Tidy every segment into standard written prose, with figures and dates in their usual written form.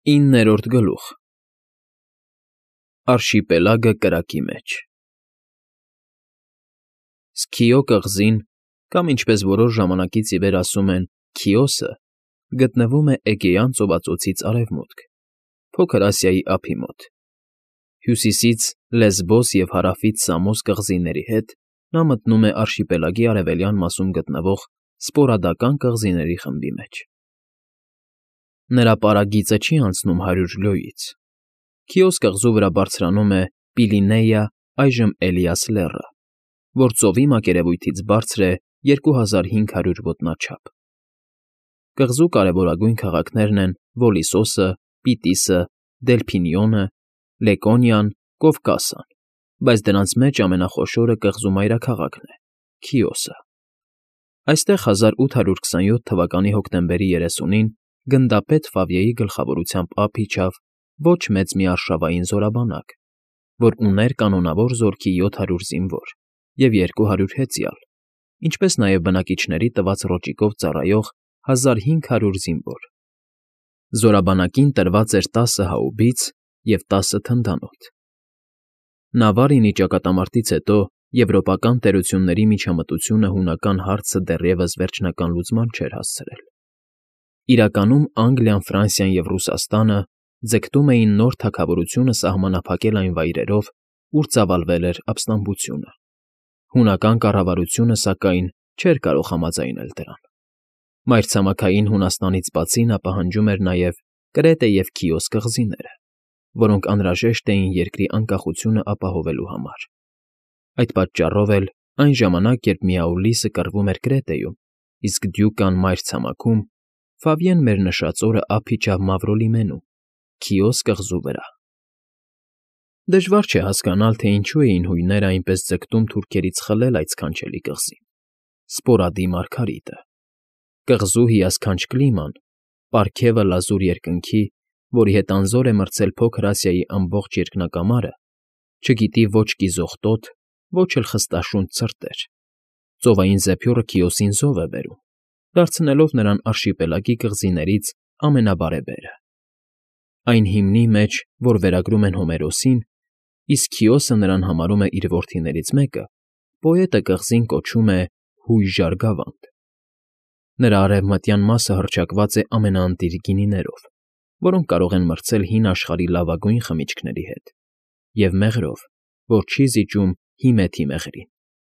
9-րդ գլուխ Արշիպելագը կրակի մեջ Սքիո կղզին, կամ ինչպես որոշ ժամանակից ի վեր ասում են Քիոսը, գտնվում է Էգեյան ծովածոցից արևմուտք, Փոքր Ասիայի ափի մոտ։ Հյուսիսից Լեսբոս և հարավից Սամոս կղզիների հետ նա մտնում է արշիպելագի արևելյան մասում գտնվող Սպորադական կղզիների խմբի մեջ։ Նրա պարագիծը չի անցնում 100 լյոյից։ Քիոս կղզու վրա բարձրանում է Պիլինեյա, այժմ Էլիաս լեռը, որ ծովի մակերևույթից բարձր է 2500 ոտնաչափ։ Կղզու կարևորագույն քաղաքներն են Վոլիսոսը, Պիտիսը, Դելփինիոնը, Լեկոնիան, Կովկասան, բայց դրանց մեջ ամենախոշորը կղզու մայրաքաղաքն է՝ Քիոսը։ Այստեղ 1827 թվականի հոկտեմբերի 30-ին գնդապետ Ֆավիեի գլխավորությամբ ափ իջավ ոչ մեծ մի արշավային զորաբանակ, որ ուներ կանոնավոր զորքի 700 զինվոր և 200 հեծյալ, ինչպես նաև բնակիչների տված ռոճիկով ծառայող 1500 զինվոր։ Զորաբանակին տրված էր 10 հաուբից և 10 թնդանոթ։ Նավարինի ճակատամարտից հետո եվրոպական տերությունների միջամտությունը հունական հարցը դեռևս վերջնական լուծման չէր հասցրել։ Իրականում Անգլիան, Ֆրանսիան և Ռուսաստանը ձգտում էին նոր թագավորությունը սահմանափակել այն վայրերով, ուր ծավալվել էր ապստամբությունը։ Հունական կառավարությունը, սակայն, չէր կարող համաձայնել դրան։ Մայրցամաքային Հունաստանից բացի նա պահանջում էր նաև Կրետե և Քիոս կղզիները, որոնք անհրաժեշտ էին երկրի անկախությունը ապահովելու համար։ Այդ պատճառով էլ այն ժամանակ, երբ Միաուլիսը կռվում էր Կրետեում, իսկ Դյուկան մայրցամաքում, Ֆավիեն մեր նշած օրը ափ իջավ Մավրոլիմենում, Քիոս կղզու վրա։ Դժվար չէ հասկանալ, թե ինչու էին հույները այնպես ձգտում թուրքերից խլել այդ սքանչելի կղզին՝ Սպորադի մարգարիտը։ Կղզու հիասքանչ կլիման, պարգևը լազուր երկնքի, որի հետ անզոր է մրցել Փոքր Ասիայի ամբողջ երկնակամարը, չգիտի ոչ կիզոխտոտ, ոչ էլ խստաշունչ ցրտեր։ Ծովային զեփյուռը Քիոսին զով է բերում, դարձնելով նրան արշիպելագի կղզիներից ամենաբարեբերը։ Այն հիմնի մեջ, որ վերագրում են Հոմերոսին, իսկ Քիոսը նրան համարում է իր որդիներից մեկը, պոետը կղզին կոչում է Հույժար գավանդ։ Նրա արևմտյան մասը հռչակված է ամենաընտիր գինիներով, որոնք կարող են մրցել հին աշխարհի լավագույն խմիչքների հետ, և մեղրով, որ չի զիջում Հիմեթի մեղրին։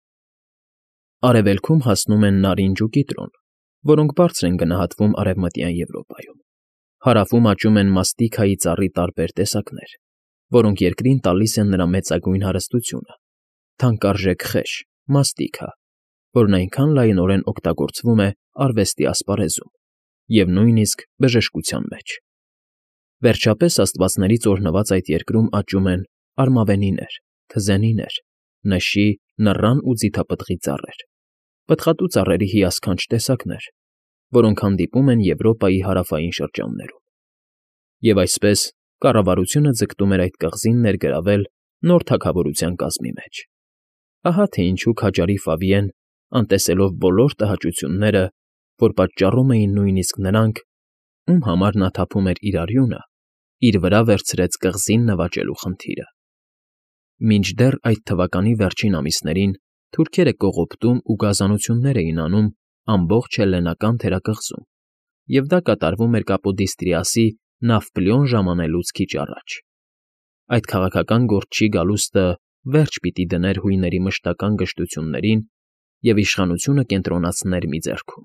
Արևելքում հասնում են նարինջ ու կիտրոն, որոնք բարձր են գնահատվում Արևմտյան Եվրոպայում։ Հարավում աճում են մաստիքայի ծառի տարբեր տեսակներ, որոնք երկրին տալիս են նրա մեծագույն հարստությունը՝ թանկարժեք խեշ, մաստիքա, որն այնքան լայնորեն օգտագործվում է արվեստի ասպարեզում և նույնիսկ բժշկության մեջ։ Վերջապես աստվածներից օրհնված այդ երկրում աճում են արմավենիներ, թզենիներ, նշի, նռան ու ձիթապտղի ծառեր, պտղատու ծառերի հիասքանչ տեսակներ, որոնք հանդիպում են Եվրոպայի հարավային շրջաններում։ Եվ այսպես կառավարությունը ձգտում էր այդ կղզին ներգրավել նոր թագավորության կազմի մեջ։ Ահա թե ինչու քաջարի Ֆավիեն, անտեսելով բոլոր տհաճությունները, որ պատճառում էին նույնիսկ նրանք, ում համար նա թափում էր իր արյունը, իր վրա վերցրեց կղզին նվաճելու խնդիրը։ Մինչդեռ այդ թվականի վերջին ամիսներին թուրքերը կողոպտում ու գազանություններ էին անում ամբողջ հելլենական թերակղզում, և դա կատարվում էր Կապոդիստրիասի Նավպլիոն ժամանելուց քիչ առաջ։ Այդ քաղաքական գործչի գալուստը վերջ պիտի դներ հույների մշտական գժտություններին և իշխանությունը կենտրոնացներ մի ձեռքում։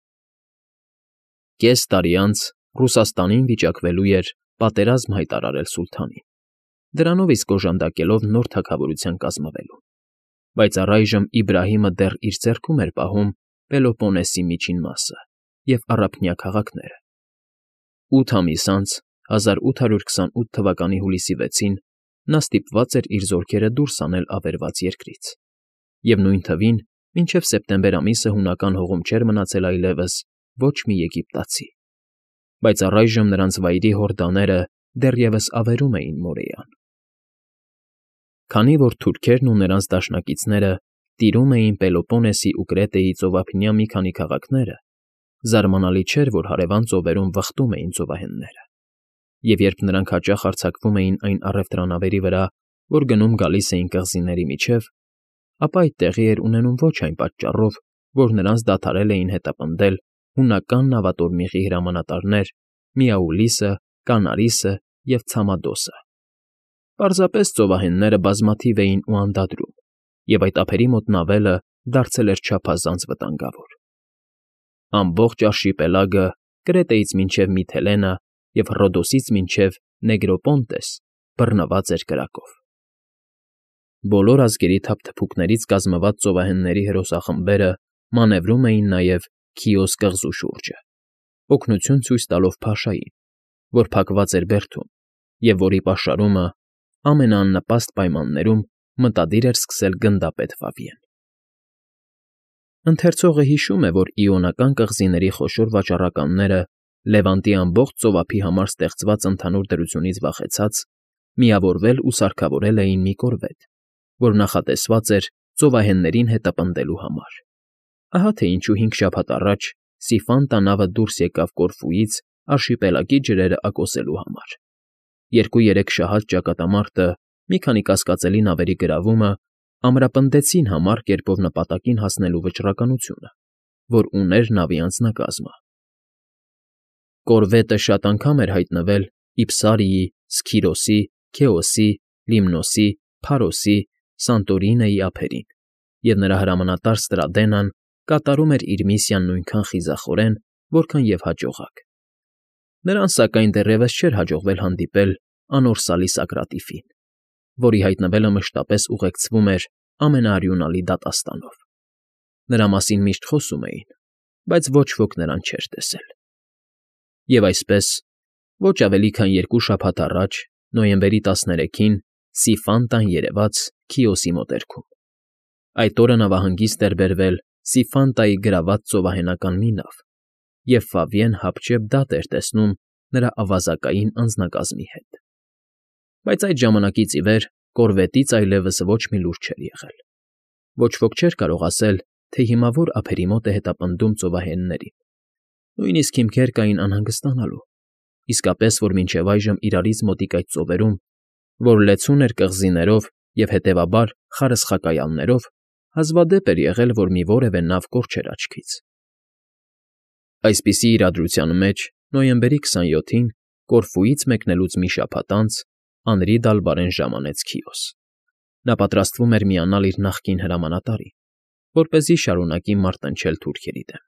Կես տարի անց Ռուսաստանին վիճակվելու էր պատերազմ հայտարարել սուլթանին, դրանով իսկ օժանդակելով նոր թագավորության կազմվելուն, բայց առայժմ Իբրահիմը դեռ իր ձեռքում էր պահում Պելոպոնեսի միջին մասը և առափնյա քաղաքները։ 8 ամիս անց, 1828 թվականի հուլիսի 6-ին, նա ստիպված էր իր զորքերը դուրս անել ավերված երկրից, և նույն թվին, մինչև սեպտեմբեր ամիսը հունական հողում չէր մնացել այլևս ոչ մի եգիպտացի, բայց առայժմ նրանց վայրի հորդաները դեռևս ավերում էին Մորեան։ Քանի որ թուրքերն ու նրանց դաշնակիցները տիրում էին Պելոպոնեսի ու Կրետեի ծովափնյա մի քանի քաղաքները, զարմանալի չէր, որ հարևան ծովերում վխտում էին ծովահենները։ Եվ երբ նրանք հաճախ արձակվում էին այն առևտրանավերի վրա, որ գնում֊գալիս էին կղզիների միջև, ապա այդտեղի էր ունենում ոչ այն պատճառով, որ նրանց դադարել էին հետապնդել հունական նավատորմիղի հրամանատարներ Միաուլիսը, Կանարիսը և Ցամադոսը։ Պարզապես ծովահենները բազմաթիվ էին ու անդադրում, և այդ ափերի մոտ նավելը դարձել էր չափազանց վտանգավոր։ Ամբողջ արշիպելագը Կրետեից մինչև Միթիլենը և Ռոդոսից մինչև Նեգրոպոնտես բռնված էր կրակով։ Բոլոր ազգերի թափթփուկներից կազմված ծովահենների հրոսախմբերը մանևրում էին նաև Քիոս կղզու շուրջը, օգնություն ցույց տալով Փաշային, որ փակված էր բերդում և որի պաշարումը ամենաաննպաստ պայմաններում մտադիր էր սկսել գնդապետ Ֆավիեն։ Ընթերցողը հիշում է, որ Իոնական կղզիների խոշոր վաճառականները, Լևանտի ամբողջ ծովափի համար ստեղծված ընդհանուր դրությունից վախեցած, միավորվել ու սարքավորել էին մի կորվետ, որ նախատեսված էր ծովահեններին հետապնդելու համար։ Ահա թե ինչու 5 շաբաթ առաջ Սիֆանտա նավը դուրս եկավ Կորֆուից արշիպելագի ջրերը ակոսելու համար։ 2-3 շահած ճակատամարտը, մի քանի կասկածելի նավերի գրավումը ամրապնդեցին համառ կերպով նպատակին հասնելու վճռականությունը, որ ուներ նավի անձնակազմը։ Կորվետը շատ անգամ էր հայտնվել Իփսարիի, Սքիրոսի, Քեոսի, Լիմնոսի, Փարոսի, Սանտորինիի ափերին, և նրա հրամանատար Ստրադենան կատարում էր իր միսիան նույնքան խիզախորեն, որքան և հաջողակ։ Նրան, սակայն, դեռևս չէր հաջողվել հանդիպել անորսալի Սակրատիֆին, որի հայտնվելը մշտապես ուղեկցվում էր ամենաարյունալի դատաստանով։ Նրա մասին միշտ խոսում էին, բայց ոչ ոք նրան չէր տեսել։ Եվ այսպես, ոչ ավելի քան 2 շաբաթ առաջ, նոյեմբերի 13-ին, Սիֆանտան երևաց Քիոսի մոտերքում։ Այդ օրը նավահանգիստ էր բերվել Սիֆանտայի գրաված ծովահենական մի նավ, և Ֆավիեն հապճեպ դատ էր տեսնում նրա ավազակային անձնակազմի հետ։ Բայց այդ ժամանակից ի վեր կորվետից այլևս ոչ մի լուր չէր եղել։ Ոչ ոք չէր կարող ասել, թե հիմա որ ափերի մոտ է հետապնդում ծովահեններին։ Նույնիսկ հիմքեր կային անհանգստանալու, իսկապես որ մինչև այժմ իրարից մոտիկ այդ ծովերում, որ լեցուն էր կղզիներով և հետևաբար խարսխակայաններով, հազվադեպ էր եղել, որ մի որևէ նավ կորչեր աչքից։ Այսպիսի իրադրության մեջ նոյեմբերի 27-ին Կորֆուից մեկնելուց մի շաբաթ անց Անրի Դալբարեն ժամանեց Քիոս։ Նա պատրաստվում էր միանալ իր նախկին հրամանատարին, որպեսզի շարունակի մարտնչել թուրքերի դեմ։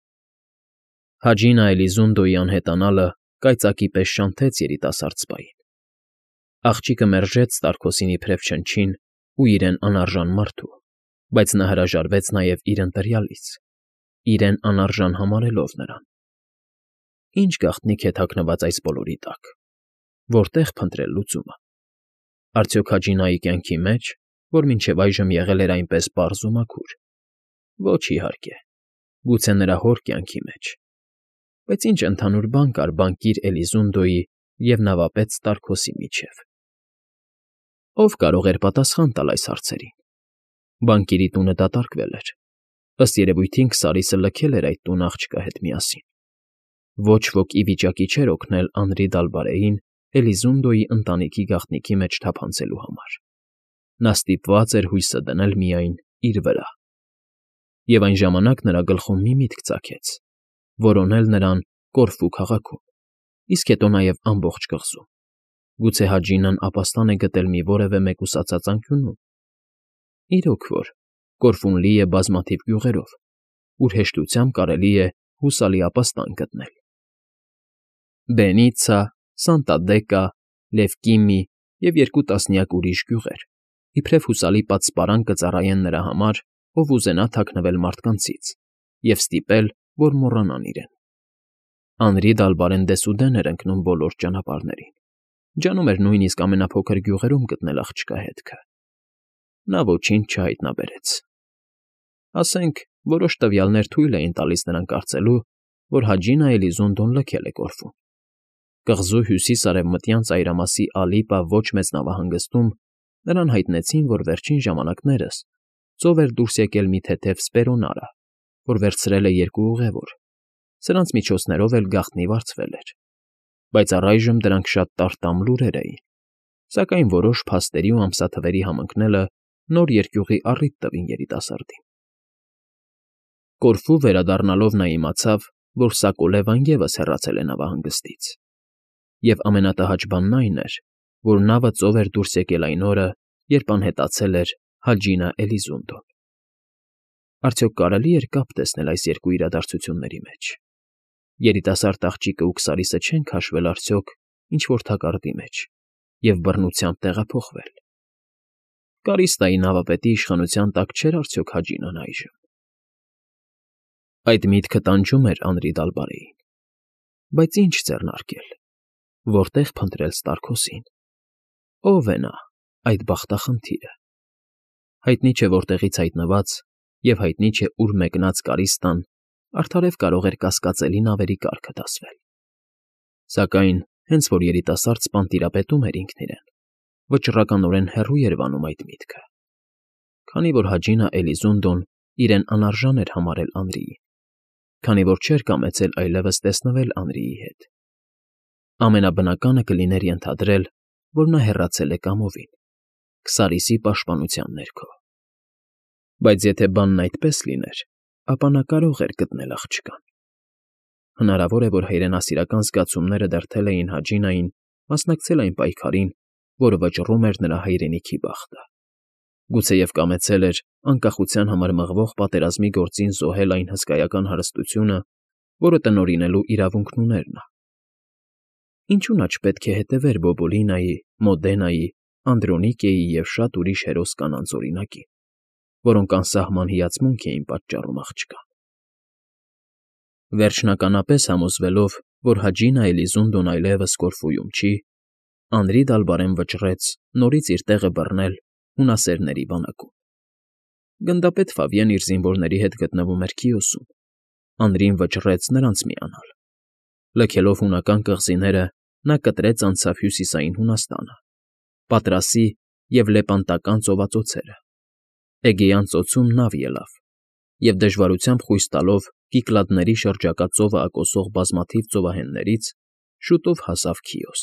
Հաջինա Էլիզունդոյի անհետանալը կայծակի պես շանթեց երիտասարդ սպային։ Աղջիկը մերժեց Ստարքոսին իբրև չնչին ու իրեն անարժան մարդու, բայց նա հրաժարվեց նաև իր ընտրյալից, իրեն անարժան համարելով նրան։ Ինչ գաղտնիք է թաքնված այս բոլորի տակ, որտեղ փնտրել լուծումը։ Արդյոք Հաջինայի կյանքի մեջ, որ մինչև այժմ եղել էր այնպես պարզ ու մաքուր։ Ոչ, իհարկե, գուցե նրա հոր կյանքի մեջ։ Բայց ինչ ընդհանուր բան կար բանկիր Էլիզունդոյի և նավապետ Ստարքոսի միջև։ Ո՞վ կարող էր պատասխան տալ այս հարցերին։ Բանկիրի տունը դատարկվել էր։ Ըստ երևույթին Քսարիսը լքել էր այդ տունը աղջկա հետ միասին։ Ոչ ոք ի վիճակի չէր օգնել Անրի Դալբարեին Էլիզունդոյի ընտանիքի գաղտնիքի մեջ թափանցելու համար։ Նա ստիպված էր հույսը դնել միայն իր վրա։ Եվ այն ժամանակ նրա գլխում մի միտք ծագեց՝ որոնել նրան Կորֆու քաղաքում, իսկ հետո նաև ամբողջ կղզում։ Գուցե Հաջինան ապաստան է գտել մի որևէ մեկուսացած անկյունում։ Իրոք որ Կորֆուն լի է բազմաթիվ գյուղերով, ուր հեշտությամբ կարելի է հուսալի ապաստան գտնել։ Բենիցցա, Սանտա֊Դեկա, Լևկիմի և 2 տասնյակ ուրիշ գյուղեր, իբրև հուսալի պատսպարան կծառայեն նրա համար, ով ուզենա թաքնվել մարդկանցից և ստիպել, որ մոռանան իրեն։ Անրի Դալբարեն դեսուդեն էր ընկնում բոլոր ճանապարհներին, ջանում էր նույնիսկ ամենափոքր գյուղերում գտնել աղջկա հետքը։ Նա ոչինչ չհայտնաբերեց։ Ասենք, որոշ տվյալներ թույլ էին տալիս նրան կարծելու, որ Հաջինա Էլիզունդոն լքել է Կորֆուն։ Կղզու հյուսիս֊արևմտյան ծայրամասի Ալիպա ոչ մեծ նավահանգստում նրան հայտնեցին, որ վերջին ժամանակներս ծով էր դուրս եկել մի թեթև Սպերոնարը, որ վերցրել է 2 ուղևոր, սրանց միջոցներով էլ գաղտնի վարձվել էր։ բայց առայժմ դրանք շատ տարտամ լուրեր էին, սակայն որոշ փաստերի ու ամսաթվերի համընկնելը նոր երկյուղի առիթ տվին երիտասարդին։ Կորֆու վերադառնալով նա իմացավ, որ Սակոլևան ևս հեռացել է նավահանգստից, և ամենատհաճ բանն այն էր, որ նավը ծով էր դուրս եկել այն օրը, երբ անհետացել էր Հաջինա Էլիզունդոն։ Արդյոք կարելի էր կապ տեսնել այս երկու իրադարձությունների մեջ։ Երիտասարդ աղջիկը ու Քսարիսը չեն քաշվել արդյոք ինչ-որ թակարդի մեջ և բռնությամբ տեղափոխվել։ Կարիստայի նավապետի իշխանության տակ չէր արդյոք Հաջինան այժմ։ Այդ միտքը տանջում էր Անրի Դալբարեին։ Բայց ինչ ձեռնարկել, որտեղ փնտրել Ստարքոսին։ Ո՞վ է նա, այդ բախտախնդիրը։ Հայտնի չէ որտեղից հայտնված և հայտնի չէ ուր մեկնած Կարիստան արդարև կարող էր կասկածելի նավերի կարգը դասվել։ Սակայն հենց որ երիտասարդ սպան տիրապետում էր ինքն իրեն, վճռականորեն հեռու էր վանում այդ միտքը, քանի որ Հաջինա Էլիզունդոն իրեն անարժան էր համարել Անրիին, քանի որ չէր կամեցել այլևս տեսնվել Անրիի հետ։ Ամենաբնականը կլիներ ենթադրել, որ նա հեռացել է կամովին, Քսարիսի պաշտպանության ներքո։ Բայց եթե բանն այդպես լիներ, ապա նա կարող էր գտնել աղջկան։ Հնարավոր է, որ հայրենասիրական զգացումները դրդել էին Հաջինային մասնակցել այն պայքարին, որը վճռում էր նրա հայրենիքի բախտը։ Գուցեև կամեցել էր անկախության համար մղվող պատերազմի գործին զոհել այն հսկայական հարստությունը, որը տնօրինելու իրավունքն ուներ նա։ Ինչու նա չպետք է հետևեր Բոբոլինայի, Մոդենայի, Անդրոնիկեի և շատ ուրիշ հերոս կանանց օրինակին, որոնք անսահման հիացմունք էին պատճառում աղջկան։ Վերջնականապես համոզվելով, որ Հաջինա Էլիզունդոն այլևս Կորֆուում չի, Անրի Դալբարեն վճռեց նորից իր տեղը բռնել հունասերների բանակում։ Գնդապետ Ֆավիեն իր զինվորների հետ գտնվում էր Քիոսում։ Անրին վճռեց նրանց միանալ։ Լքելով հունական կղզիները, նա կտրեց անցավ հյուսիսային Հունաստանը, Պատրասի և Լեպանտական ծովածոցերը, Էգեյան ծոցում նավ ելավ և դժվարությամբ խույս տալով Կիկլադների շրջակա ծովը ակոսող բազմաթիվ ծովահեններից շուտով հասավ Քիոս։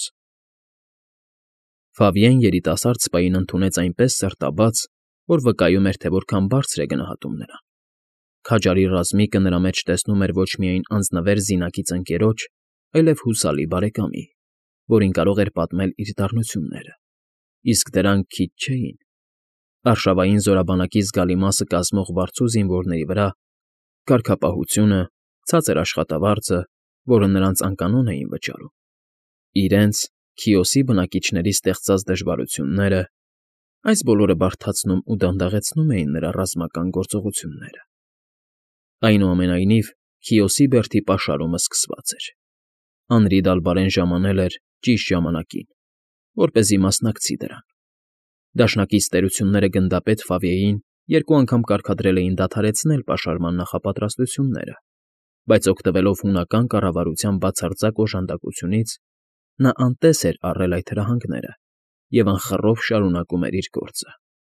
Ֆավիեն երիտասարդ սպային ընդունեց այնպես սրտաբաց, որ վկայում էր, թե որքան բարձր է գնահատում նրան։ Քաջարի ռազմիկը նրա մեջ տեսնում էր ոչ միայն անձնվեր զինակից ընկերոջ, այլև հուսալի բարեկամի, որին կարող էր պատմել իր դառնությունները, իսկ դրանք քիչ չէին։ Արշավային զորաբանակի զգալի մասը կազմող վարձու զինվորների վրա կարգապահությունը, ցածր աշխատավարձը, որը նրանց անկանոն էին վճարում, իրենց Քիոսի բնակիչների ստեղծած դժվարությունները, այս բոլորը բարդացնում ու դանդաղեցնում էին նրա ռազմական գործողությունները։ Այնուամենայնիվ, Քիոսի բերդի պաշարումը սկսված էր։ Անրի Դալբարեն ժամանել էր ճիշտ ժամանակին, որպեսզի մասնակցի դրան։ Դաշնակից տերությունները գնդապետ Ֆավիեին երկու անգամ կարգադրել էին դադարեցնել պաշարման նախապատրաստությունները, բայց օգտվելով հունական կառավարության բացարձակ օժանդակությունից, նա անտես էր առել այդ հրահանգները և անխռով շարունակում էր իր գործը։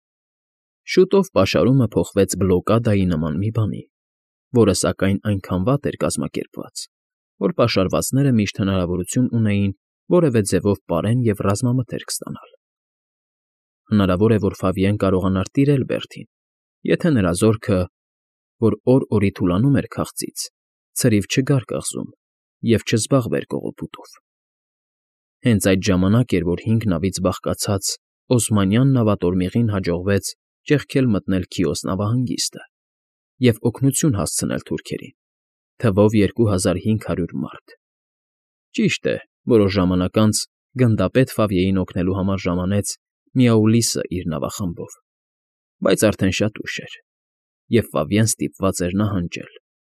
Շուտով պաշարումը փոխվեց բլոկադայի նման մի բանի, որը սակայն այնքան վատ էր կազմակերպված, որ պաշարվածները միշտ հնարավորություն ունեին որևէ ձևով պարեն և ռազմամթերք ստանալ։ Հնարավոր է, որ Ֆավիեն կարողանար տիրել Բերդին, եթե նրա զորքը, որ օր-օրի թուլանում էր քաղցից, ցրիվ չգար կղզում և չզբաղվեր կողոպուտով։ Հենց այդ ժամանակ էր, որ 5 նավից բաղկացած օսմանյան նավատորմիղին հաջողվեց ճեղքել մտնել Քիոս նավահանգիստը և օգնություն հասցնել թուրքերին, թվով 2500 մարդ։ Ճիշտ է, որոշ ժամանակ անց գնդապետ Ֆավիեին օգնելու համար ժամանեց Միաուլիսը իր նավախմբով, բայց արդեն շատ ուշ էր, և Ֆավիեն ստիպված էր նահանջել։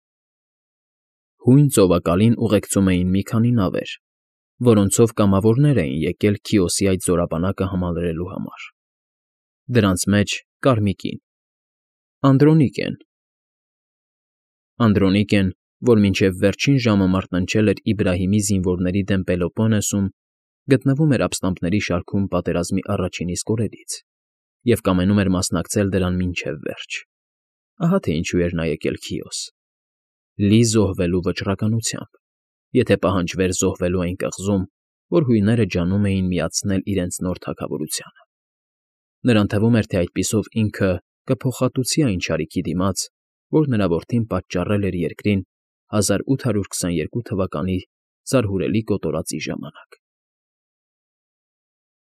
Հույն ծովակալին ուղեկցում էին մի քանի նավեր, որոնցով կամավորներ էին եկել Քիոսի այդ զորաբանակը համալրելու համար։ Դրանց մեջ կար մի կին՝ Անդրոնիկեն, որ մինչև վերջին ժամը մարտնչել էր Իբրահիմի զինվորների դեմ Պելոպոնեսում, գտնվում էր ապստամբների շարքում պատերազմի առաջին իսկ օրերից և կամենում էր մասնակցել դրան մինչև վերջ։ Ահա թե ինչու էր նա եկել Քիոս՝ լի զոհվելու վճռականությամբ, եթե պահանջվեր զոհվելու այն կղզում, որ հույները ջանում էին միացնել իրենց նոր թագավորությանը։ Նրան թվում էր, թե այդպիսով ինքը կփոխհատուցի այն չարիքի դիմաց, որ նրա որդին պատճառել էր երկրին 1822 թվականի զարհուրելի կոտորածի ժամանակ։